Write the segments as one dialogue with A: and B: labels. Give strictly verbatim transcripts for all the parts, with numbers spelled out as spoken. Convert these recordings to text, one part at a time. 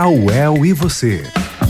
A: A U E L e você.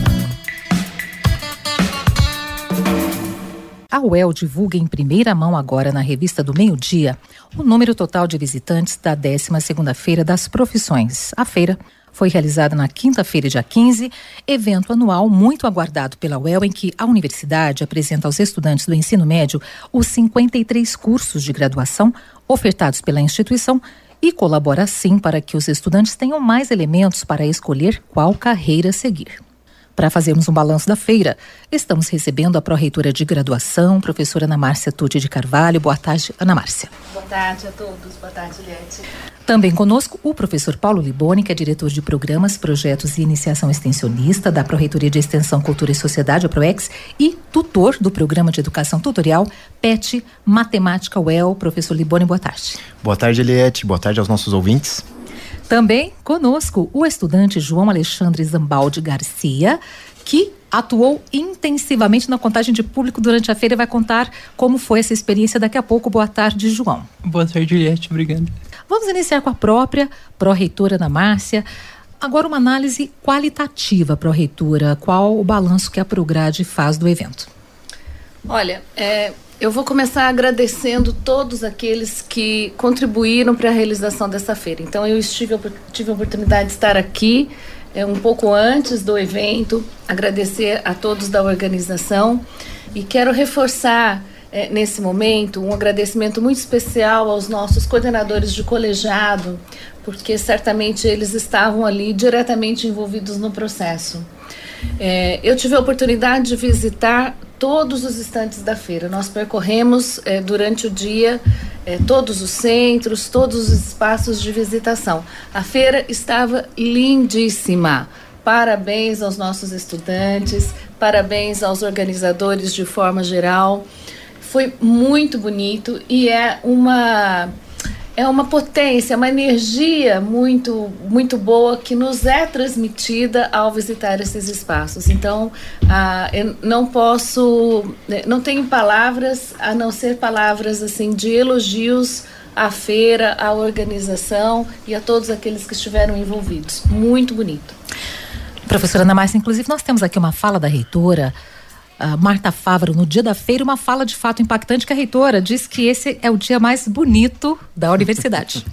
B: A U E L divulga em primeira mão agora na revista do Meio-Dia o número total de visitantes da décima segunda Feira das Profissões. A feira foi realizada na quinta-feira, dia quinze, evento anual muito aguardado pela U E L, em que a universidade apresenta aos estudantes do ensino médio os cinquenta e três cursos de graduação ofertados pela instituição e colabora assim para que os estudantes tenham mais elementos para escolher qual carreira seguir. Para fazermos um balanço da feira, estamos recebendo a pró-reitora de graduação, professora Ana Márcia Tucci de Carvalho. Boa tarde, Ana Márcia.
C: Boa tarde a todos. Boa tarde, Juliette.
B: Também conosco o professor Paulo Liboni, que é diretor de Programas, Projetos e Iniciação Extensionista da Pró-Reitoria de Extensão, Cultura e Sociedade, a PROEX, e tutor do Programa de Educação Tutorial, P E T, Matemática U E L. Professor Liboni, boa tarde.
D: Boa tarde, Juliette. Boa tarde aos nossos ouvintes.
B: Também conosco o estudante João Alexandre Zambaldi Garcia, que atuou intensivamente na contagem de público durante a feira e vai contar como foi essa experiência daqui a pouco. Boa tarde, João.
E: Boa tarde, Juliette. Obrigado.
B: Vamos iniciar com a própria pró-reitora Ana Márcia. Agora uma análise qualitativa, pró-reitora. Qual o balanço que a Prograde faz do evento?
C: Olha, é... eu vou começar agradecendo todos aqueles que contribuíram para a realização dessa feira. Então, eu estive, tive a oportunidade de estar aqui é, um pouco antes do evento, agradecer a todos da organização e quero reforçar é, nesse momento um agradecimento muito especial aos nossos coordenadores de colegiado, porque certamente eles estavam ali diretamente envolvidos no processo. É, eu tive a oportunidade de visitar todos os estantes da feira. Nós percorremos é, durante o dia é, todos os centros, todos os espaços de visitação. A feira estava lindíssima. Parabéns aos nossos estudantes, parabéns aos organizadores de forma geral. Foi muito bonito e é uma... É uma potência, uma energia muito, muito boa que nos é transmitida ao visitar esses espaços. Então, ah, eu não posso, não tenho palavras a não ser palavras assim de elogios à feira, à organização e a todos aqueles que estiveram envolvidos. Muito bonito.
B: Professora Ana Márcia, inclusive nós temos aqui uma fala da reitora Uh, Marta Fávaro, no dia da feira, uma fala de fato impactante que a reitora diz que esse é o dia mais bonito da universidade.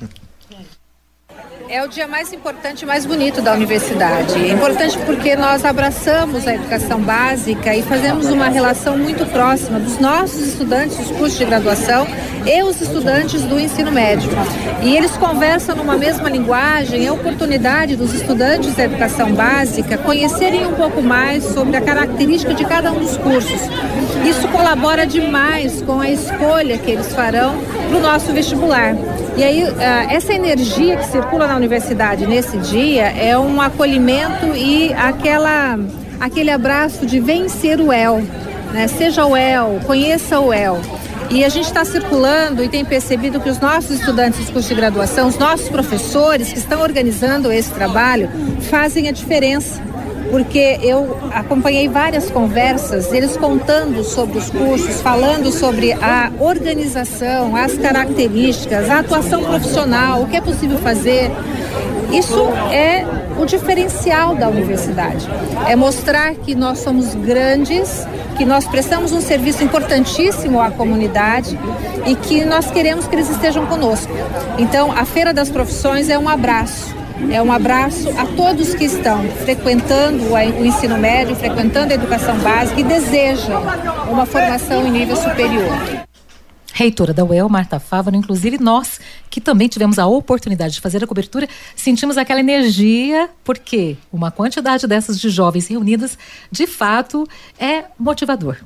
F: É o dia mais importante e mais bonito da universidade. É importante porque nós abraçamos a educação básica e fazemos uma relação muito próxima dos nossos estudantes dos cursos de graduação e os estudantes do ensino médio. E eles conversam numa mesma linguagem, é a oportunidade dos estudantes da educação básica conhecerem um pouco mais sobre a característica de cada um dos cursos. Isso colabora demais com a escolha que eles farão para o nosso vestibular. E aí, essa energia que circula na universidade nesse dia é um acolhimento e aquela, aquele abraço de vencer o U E L, né? Seja o U E L, conheça o U E L. E a gente está circulando e tem percebido que os nossos estudantes dos cursos de graduação, os nossos professores que estão organizando esse trabalho, fazem a diferença. Porque eu acompanhei várias conversas, eles contando sobre os cursos, falando sobre a organização, as características, a atuação profissional, o que é possível fazer. Isso é o diferencial da universidade. É mostrar que nós somos grandes, que nós prestamos um serviço importantíssimo à comunidade e que nós queremos que eles estejam conosco. Então, a Feira das Profissões é um abraço. É um abraço a todos que estão frequentando o ensino médio, frequentando a educação básica e desejam uma formação em nível superior.
B: Reitora da U E L, Marta Fávaro, inclusive nós que também tivemos a oportunidade de fazer a cobertura, sentimos aquela energia, porque uma quantidade dessas de jovens reunidas, de fato, é motivador.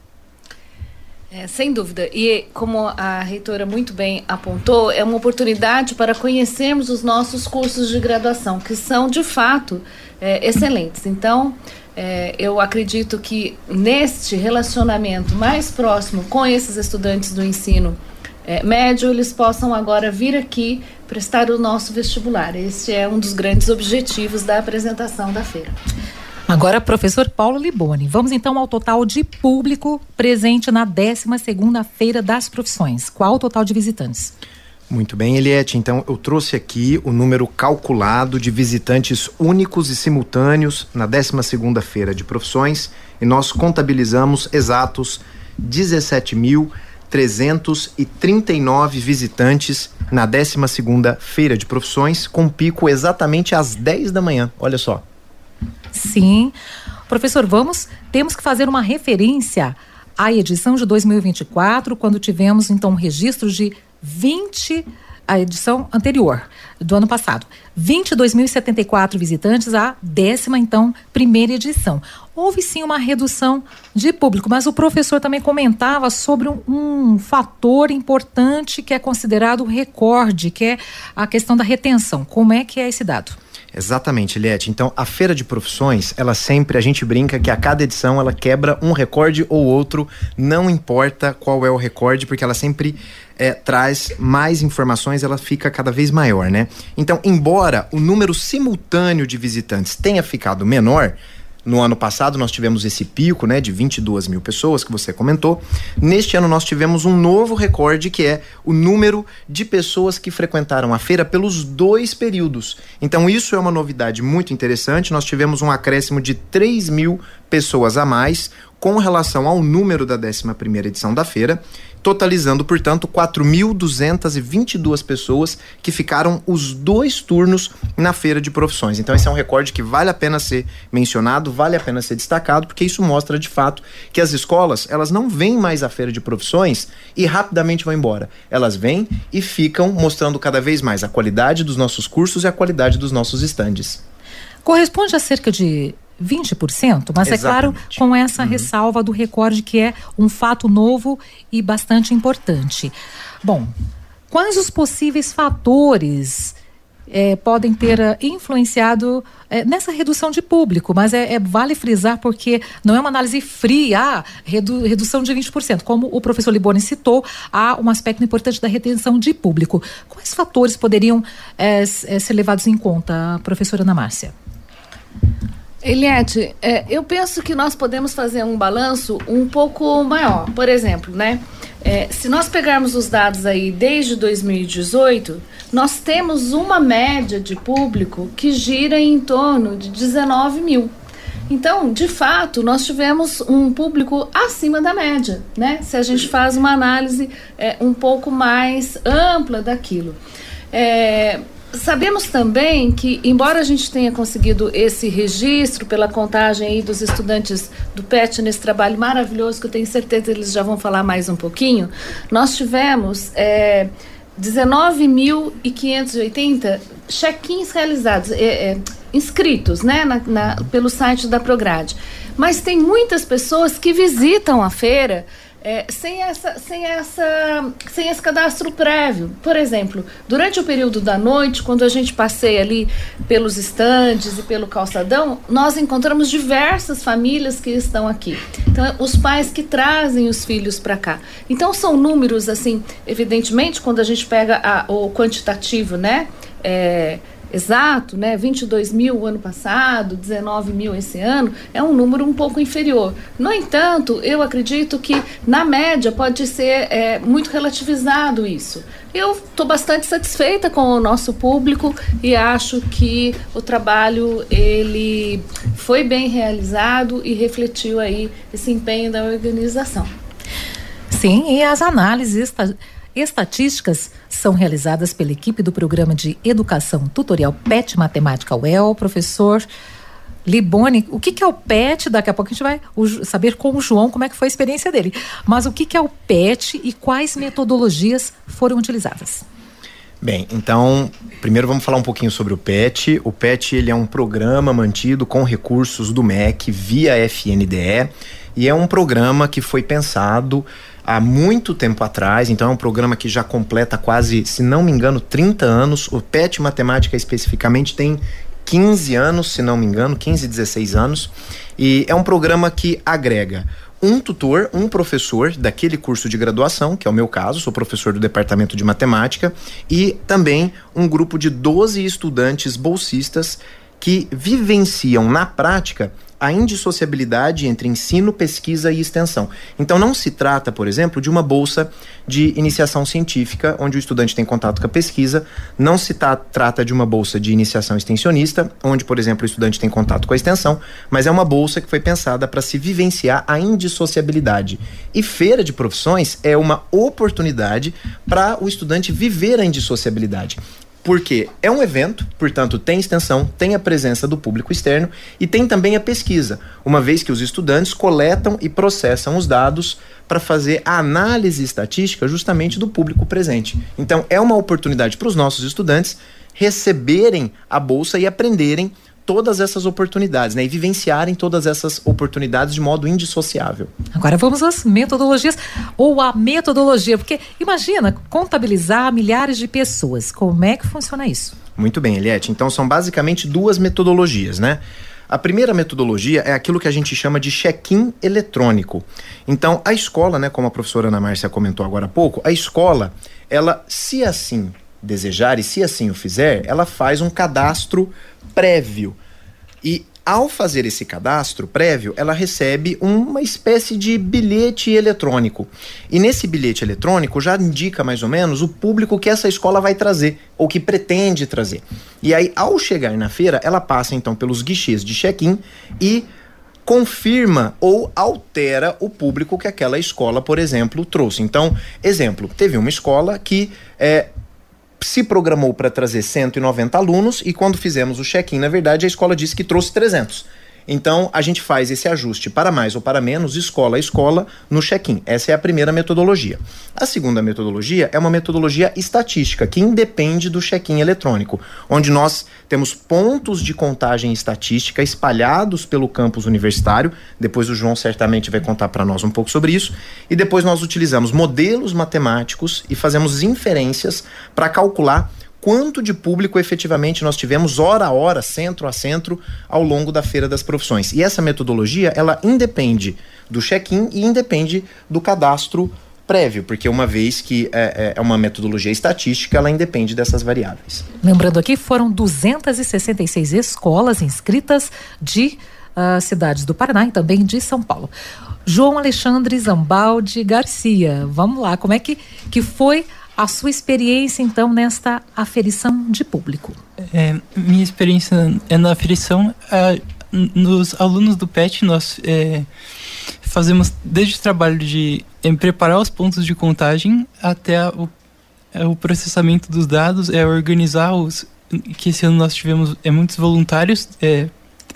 C: É, sem dúvida, e como a reitora muito bem apontou, é uma oportunidade para conhecermos os nossos cursos de graduação, que são de fato é, excelentes. Então, é, eu acredito que neste relacionamento mais próximo com esses estudantes do ensino é, médio, eles possam agora vir aqui prestar o nosso vestibular. Esse é um dos grandes objetivos da apresentação da feira.
B: Agora, professor Paulo Liboni, vamos então ao total de público presente na décima segunda Feira das Profissões. Qual o total de visitantes?
D: Muito bem, Eliette, então eu trouxe aqui o número calculado de visitantes únicos e simultâneos na décima segunda Feira de Profissões e nós contabilizamos exatos dezessete mil trezentos e trinta e nove visitantes na décima segunda Feira de Profissões, com pico exatamente às dez da manhã, olha só.
B: Sim, professor, vamos, temos que fazer uma referência à edição de dois mil e vinte e quatro, quando tivemos então um registro de vinte, a edição anterior do ano passado, vinte e dois mil e setenta e quatro visitantes, a décima então primeira edição. Houve sim uma redução de público, mas o professor também comentava sobre um, um fator importante que é considerado recorde, que é a questão da retenção. Como é que é esse dado?
D: Exatamente, Eliette. Então, a Feira de Profissões, ela sempre, a gente brinca que a cada edição ela quebra um recorde ou outro, não importa qual é o recorde, porque ela sempre é, traz mais informações, ela fica cada vez maior, né? Então, embora o número simultâneo de visitantes tenha ficado menor, no ano passado nós tivemos esse pico, né, de vinte e duas mil pessoas que você comentou. Neste ano nós tivemos um novo recorde, que é o número de pessoas que frequentaram a feira pelos dois períodos. Então isso é uma novidade muito interessante. Nós tivemos um acréscimo de três mil pessoas a mais com relação ao número da décima primeira edição da feira, totalizando, portanto, quatro mil duzentas e vinte e duas pessoas que ficaram os dois turnos na Feira de Profissões. Então esse é um recorde que vale a pena ser mencionado, vale a pena ser destacado, porque isso mostra de fato que as escolas, elas não vêm mais à Feira de Profissões e rapidamente vão embora. Elas vêm e ficam mostrando cada vez mais a qualidade dos nossos cursos e a qualidade dos nossos estandes.
B: Corresponde a cerca de vinte por cento, mas exatamente. É claro, com essa uhum. ressalva do recorde, que é um fato novo e bastante importante. Bom, quais os possíveis fatores é, podem ter uh, influenciado é, nessa redução de público? Mas é, é vale frisar, porque não é uma análise fria, ah, redu, redução de vinte por cento. Como o professor Liboni citou, há um aspecto importante da retenção de público. Quais fatores poderiam é, ser levados em conta, professora Ana Márcia?
C: Eliette, é, eu penso que nós podemos fazer um balanço um pouco maior. Por exemplo, né? É, se nós pegarmos os dados aí desde dois mil e dezoito, nós temos uma média de público que gira em torno de dezenove mil. Então, de fato, nós tivemos um público acima da média, né? Se a gente faz uma análise é, um pouco mais ampla daquilo. É... Sabemos também que, embora a gente tenha conseguido esse registro pela contagem aí dos estudantes do P E T nesse trabalho maravilhoso, que eu tenho certeza que eles já vão falar mais um pouquinho, nós tivemos é, dezenove mil quinhentos e oitenta check-ins realizados, é, é, inscritos, né, na, na, pelo site da Prograde. Mas tem muitas pessoas que visitam a feira É, sem, essa, sem, essa, sem esse cadastro prévio. Por exemplo, durante o período da noite, quando a gente passeia ali pelos estandes e pelo calçadão, nós encontramos diversas famílias que estão aqui. Então, os pais que trazem os filhos para cá. Então, são números, assim, evidentemente, quando a gente pega a, o quantitativo, né? É, exato, né? vinte e dois mil o ano passado, dezenove mil esse ano, é um número um pouco inferior. No entanto, eu acredito que na média pode ser é, muito relativizado isso. Eu estou bastante satisfeita com o nosso público e acho que o trabalho ele foi bem realizado e refletiu aí esse empenho da organização.
B: Sim, e as análises estatísticas são realizadas pela equipe do Programa de Educação Tutorial P E T Matemática U E L. Professor Liboni, o que, que é o P E T? Daqui a pouco a gente vai saber com o João como é que foi a experiência dele. Mas o que, que é o P E T e quais metodologias foram utilizadas?
D: Bem, então, primeiro vamos falar um pouquinho sobre o P E T. O P E T ele é um programa mantido com recursos do M E C via F N D E e é um programa que foi pensado há muito tempo atrás. Então é um programa que já completa quase, se não me engano, trinta anos. O P E T Matemática especificamente tem quinze anos, se não me engano, quinze, dezesseis anos. E é um programa que agrega um tutor, um professor daquele curso de graduação, que é o meu caso, sou professor do Departamento de Matemática, e também um grupo de doze estudantes bolsistas que vivenciam na prática a indissociabilidade entre ensino, pesquisa e extensão. Então não se trata, por exemplo, de uma bolsa de iniciação científica, onde o estudante tem contato com a pesquisa, não se tá, trata de uma bolsa de iniciação extensionista, onde, por exemplo, o estudante tem contato com a extensão, mas é uma bolsa que foi pensada para se vivenciar a indissociabilidade. E Feira de Profissões é uma oportunidade para o estudante viver a indissociabilidade. Porque é um evento, portanto tem extensão, tem a presença do público externo e tem também a pesquisa, uma vez que os estudantes coletam e processam os dados para fazer a análise estatística justamente do público presente. Então é uma oportunidade para os nossos estudantes receberem a bolsa e aprenderem todas essas oportunidades, né? E vivenciarem todas essas oportunidades de modo indissociável.
B: Agora vamos às metodologias, ou a metodologia, porque imagina contabilizar milhares de pessoas. Como é que funciona isso?
D: Muito bem, Eliette. Então são basicamente duas metodologias, né? A primeira metodologia é aquilo que a gente chama de check-in eletrônico. Então a escola, né, como a professora Ana Márcia comentou agora há pouco, a escola, ela, se assim desejar e se assim o fizer, ela faz um cadastro prévio. E ao fazer esse cadastro prévio, ela recebe uma espécie de bilhete eletrônico. E nesse bilhete eletrônico já indica mais ou menos o público que essa escola vai trazer, ou que pretende trazer. E aí, ao chegar na feira, ela passa então pelos guichês de check-in e confirma ou altera o público que aquela escola, por exemplo, trouxe. Então, exemplo, teve uma escola que é, se programou para trazer cento e noventa alunos e quando fizemos o check-in, na verdade, a escola disse que trouxe trezentos. Então, a gente faz esse ajuste para mais ou para menos, escola a escola, no check-in. Essa é a primeira metodologia. A segunda metodologia é uma metodologia estatística, que independe do check-in eletrônico, onde nós temos pontos de contagem estatística espalhados pelo campus universitário. Depois o João certamente vai contar para nós um pouco sobre isso. E depois nós utilizamos modelos matemáticos e fazemos inferências para calcular quanto de público efetivamente nós tivemos hora a hora, centro a centro, ao longo da Feira das Profissões. E essa metodologia, ela independe do check-in e independe do cadastro prévio, porque uma vez que é, é uma metodologia estatística, ela independe dessas variáveis.
B: Lembrando aqui, foram duzentas e sessenta e seis escolas inscritas de uh, cidades do Paraná e também de São Paulo. João Alexandre Zambaldi Garcia, vamos lá, como é que, que foi a sua experiência, então, nesta aferição de público?
A: É, minha experiência é na aferição. É, nos alunos do P E T, nós é, fazemos desde o trabalho de é, preparar os pontos de contagem até a, o, é, o processamento dos dados, é organizar os... que esse ano nós tivemos é, muitos voluntários é,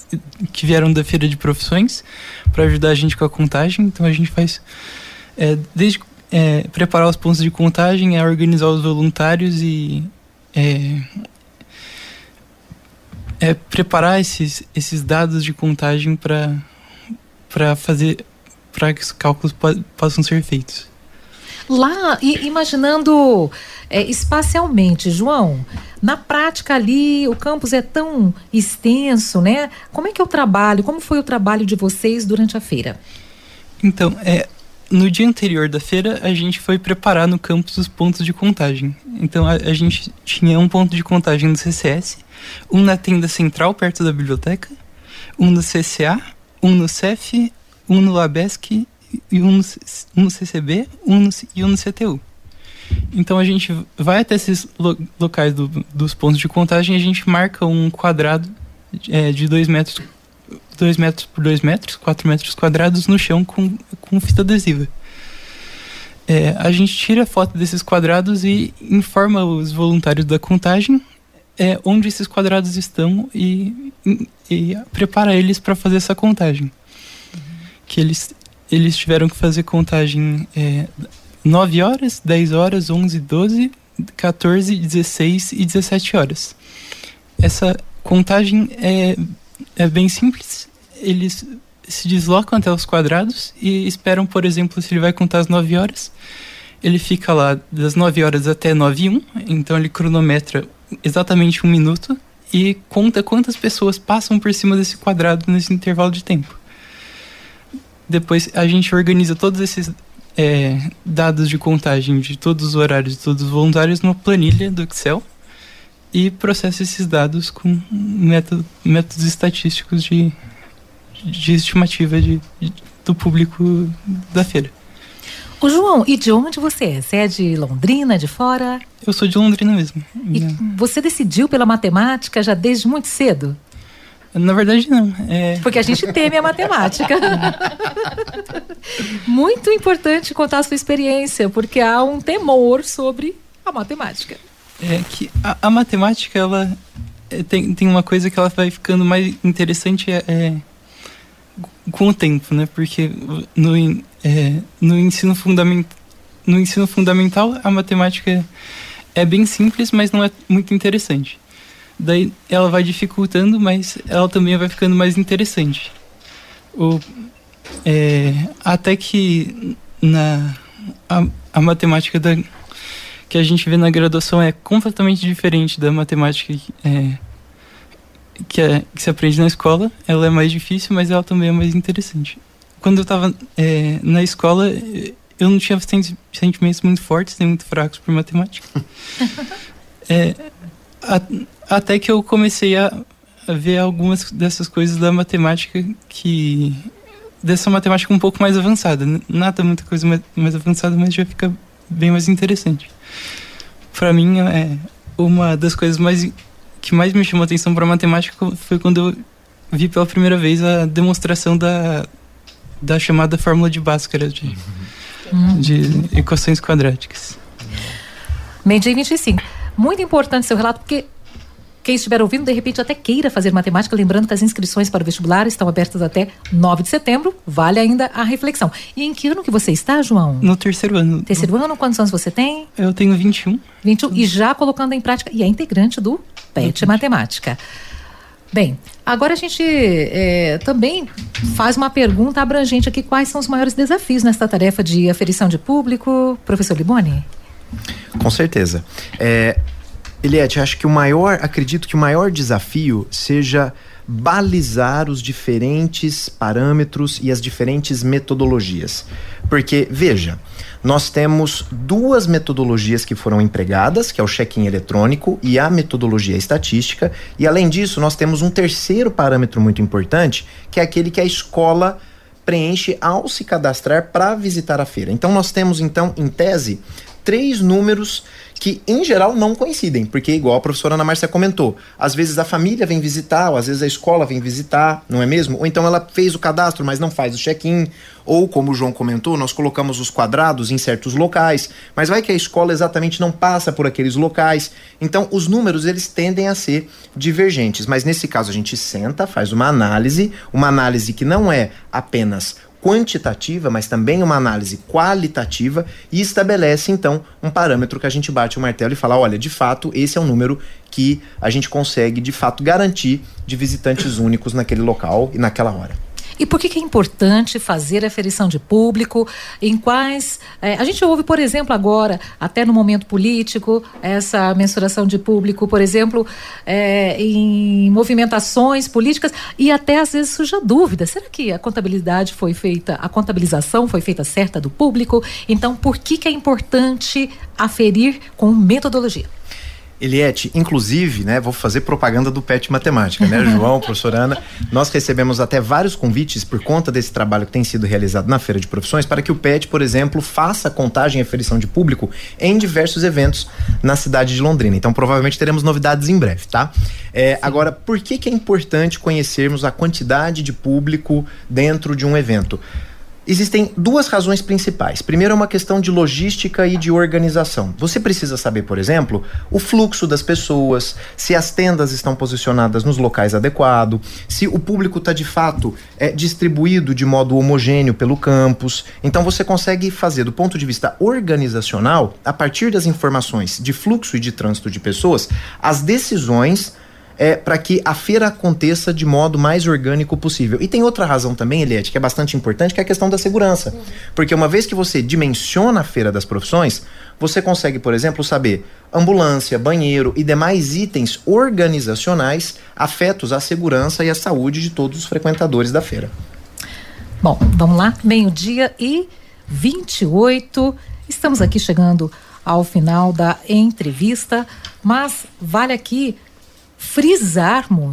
A: que vieram da Feira de Profissões para ajudar a gente com a contagem. Então, a gente faz... É, desde É, preparar os pontos de contagem, é organizar os voluntários e é, é preparar esses, esses dados de contagem para para fazer para que os cálculos po- possam ser feitos.
B: Lá, e, imaginando é, espacialmente, João, na prática ali o campus é tão extenso, né? Como é que é o trabalho? Como foi o trabalho de vocês durante a feira?
A: Então, é no dia anterior da feira, a gente foi preparar no campus os pontos de contagem. Então, a, a gente tinha um ponto de contagem no C C S, um na tenda central, perto da biblioteca, um no C C A, um no C E F, um no Labesc, e um no, um no C C B um no, e um no C T U. Então, a gente vai até esses lo, locais do, dos pontos de contagem e a gente marca um quadrado é, de dois metros dois metros por dois metros, quatro metros quadrados no chão com, com fita adesiva. É, a gente tira a foto desses quadrados e informa os voluntários da contagem é, onde esses quadrados estão e, e, e prepara eles para fazer essa contagem. Uhum. Que eles, eles tiveram que fazer contagem é, nove horas, dez horas, onze, doze, quatorze, dezesseis e dezessete horas. Essa contagem é É bem simples. Eles se deslocam até os quadrados e esperam, por exemplo, se ele vai contar às nove horas, ele fica lá das nove horas até nove e um, então ele cronometra exatamente um minuto e conta quantas pessoas passam por cima desse quadrado nesse intervalo de tempo. Depois a gente organiza todos esses é, dados de contagem de todos os horários de todos os voluntários numa planilha do Excel e processa esses dados com método, métodos estatísticos de, de estimativa de, de, do público da feira.
B: Ô João, e de onde você é? Você é de Londrina, de fora?
A: Eu sou de Londrina mesmo.
B: E você decidiu pela matemática já desde muito cedo?
A: Na verdade, não. É...
B: Porque a gente teme a matemática. Muito importante contar a sua experiência, porque há um temor sobre a matemática.
A: É que a, a matemática, ela é, tem, tem uma coisa que ela vai ficando mais interessante é, é, com o tempo, né? Porque no, é, no, ensino fundament, no ensino fundamental, a matemática é bem simples, mas não é muito interessante. Daí ela vai dificultando, mas ela também vai ficando mais interessante. O, é, até que na, a, a matemática da, que a gente vê na graduação é completamente diferente da matemática é, que, é, que se aprende na escola. Ela é mais difícil, mas ela também é mais interessante. Quando eu estava é, na escola, eu não tinha sentimentos muito fortes, nem muito fracos por matemática. é, a, Até que eu comecei a, a ver algumas dessas coisas da matemática que... Dessa matemática um pouco mais avançada. Nada muita coisa mais, mais avançada, mas já fica bem mais interessante. Para mim, é, uma das coisas mais, que mais me chamou a atenção para matemática foi quando eu vi pela primeira vez a demonstração da, da chamada fórmula de Bhaskara, de, uhum. de equações quadráticas.
B: Meio-dia e vinte e cinco. Muito importante seu relato, porque quem estiver ouvindo, de repente, até queira fazer matemática, lembrando que as inscrições para o vestibular estão abertas até nove de setembro, vale ainda a reflexão. E em que ano que você está, João?
A: No terceiro ano.
B: Terceiro ano, quantos anos você tem?
A: Eu tenho vinte e um.
B: vinte e um, e já colocando em prática, e é integrante do P E T Matemática. Bem, agora a gente é, também faz uma pergunta abrangente aqui, quais são os maiores desafios nesta tarefa de aferição de público? Professor Liboni?
D: Com certeza. É... Eliette, acho que o maior, acredito que o maior desafio seja balizar os diferentes parâmetros e as diferentes metodologias. Porque, veja, nós temos duas metodologias que foram empregadas, que é o check-in eletrônico e a metodologia estatística, e além disso nós temos um terceiro parâmetro muito importante, que é aquele que a escola preenche ao se cadastrar para visitar a feira. Então nós temos, então, em tese, três números que, em geral, não coincidem, porque, igual a professora Ana Márcia comentou, às vezes a família vem visitar, ou às vezes a escola vem visitar, não é mesmo? Ou então ela fez o cadastro, mas não faz o check-in, ou, como o João comentou, nós colocamos os quadrados em certos locais, mas vai que a escola exatamente não passa por aqueles locais. Então, os números, eles tendem a ser divergentes, mas nesse caso a gente senta, faz uma análise, uma análise que não é apenas quantitativa, mas também uma análise qualitativa, e estabelece então um parâmetro que a gente bate o martelo e fala, olha, de fato esse é um número que a gente consegue de fato garantir de visitantes únicos naquele local e naquela hora.
B: E por que que é importante fazer a aferição de público? Em quais... É, a gente ouve, por exemplo, agora, até no momento político, essa mensuração de público, por exemplo, é, em movimentações políticas, e até às vezes surge a dúvida, será que a contabilidade foi feita, a contabilização foi feita certa do público? Então, por que que é importante aferir com metodologia?
D: Eliette, inclusive, né, vou fazer propaganda do P E T Matemática, né, João, professora Ana, nós recebemos até vários convites por conta desse trabalho que tem sido realizado na Feira de Profissões para que o P E T, por exemplo, faça contagem e aferição de público em diversos eventos na cidade de Londrina. Então, provavelmente teremos novidades em breve, tá? É, agora, por que que é importante conhecermos a quantidade de público dentro de um evento? Existem duas razões principais. Primeiro é uma questão de logística e de organização. Você precisa saber, por exemplo, o fluxo das pessoas, se as tendas estão posicionadas nos locais adequados, se o público está de fato é, distribuído de modo homogêneo pelo campus. Então você consegue fazer, do ponto de vista organizacional, a partir das informações de fluxo e de trânsito de pessoas, as decisões É, para que a feira aconteça de modo mais orgânico possível. E tem outra razão também, Eliette, que é bastante importante, que é a questão da segurança. Uhum. Porque uma vez que você dimensiona a Feira das Profissões, você consegue, por exemplo, saber ambulância, banheiro e demais itens organizacionais afetos à segurança e à saúde de todos os frequentadores da feira.
B: Bom, vamos lá, meio-dia e vinte e oito, estamos aqui chegando ao final da entrevista, mas vale aqui frisarmos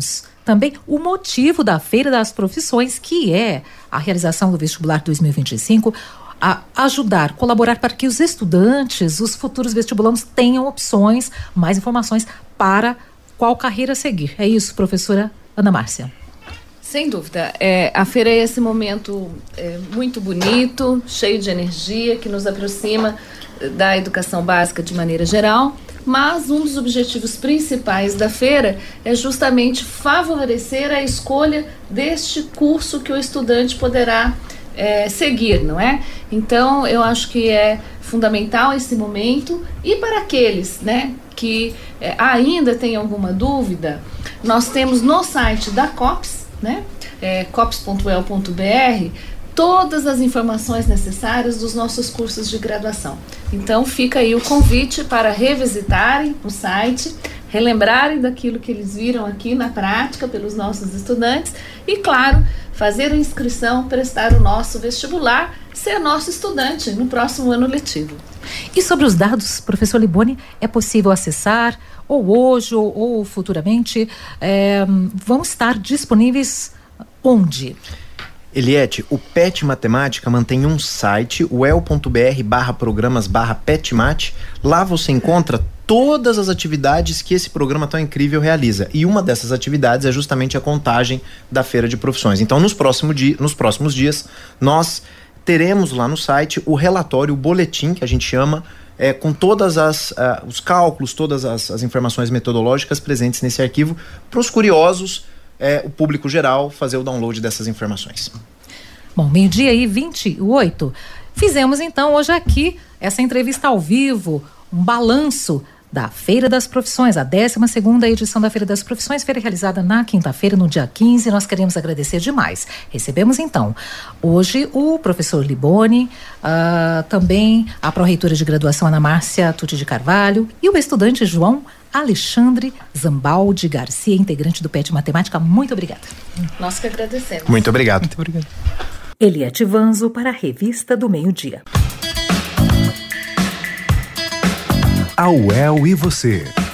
B: também o motivo da Feira das Profissões, que é a realização do vestibular dois mil e vinte e cinco, a ajudar, colaborar para que os estudantes, os futuros vestibulandos tenham opções, mais informações para qual carreira seguir. É isso, professora Ana Márcia?
C: Sem dúvida. É, a feira é esse momento é, muito bonito, cheio de energia, que nos aproxima da educação básica de maneira geral, mas um dos objetivos principais da feira é justamente favorecer a escolha deste curso que o estudante poderá é, seguir, não é? Então, eu acho que é fundamental esse momento, e para aqueles, né, que é, ainda têm alguma dúvida, nós temos no site da COPS, né, é, cops ponto e l ponto b r, todas as informações necessárias dos nossos cursos de graduação. Então fica aí o convite para revisitarem o site, relembrarem daquilo que eles viram aqui na prática pelos nossos estudantes e, claro, fazer a inscrição, prestar o nosso vestibular, ser nosso estudante no próximo ano letivo.
B: E sobre os dados, professor Liboni, é possível acessar ou hoje ou, ou futuramente é, vão estar disponíveis onde?
D: Eliette, o Pet Matemática mantém um site, o el ponto b r barra programas barra petmat. Lá você encontra todas as atividades que esse programa tão incrível realiza. E uma dessas atividades é justamente a contagem da Feira de Profissões. Então, nos, próximo dia, nos próximos dias, nós teremos lá no site o relatório, o boletim, que a gente chama, é, com todas as uh, os cálculos, todas as, as informações metodológicas presentes nesse arquivo, para os curiosos, é, o público geral, fazer o download dessas informações.
B: Bom, meio-dia e vinte e oito. Fizemos então hoje aqui essa entrevista ao vivo, um balanço da Feira das Profissões, a décima segunda edição da Feira das Profissões, feira realizada na quinta-feira, no dia quinze. Nós queremos agradecer demais. Recebemos então hoje o professor Liboni, uh, também a pró-reitora de graduação Ana Márcia Tucci de Carvalho e o estudante João Alexandre Zambaldi Garcia, integrante do Pet Matemática. Muito obrigada.
C: Nós que agradecemos.
D: Muito obrigado.
A: Muito obrigado.
B: Eliette Vanzo para a Revista do Meio-Dia.
E: A U E L e você.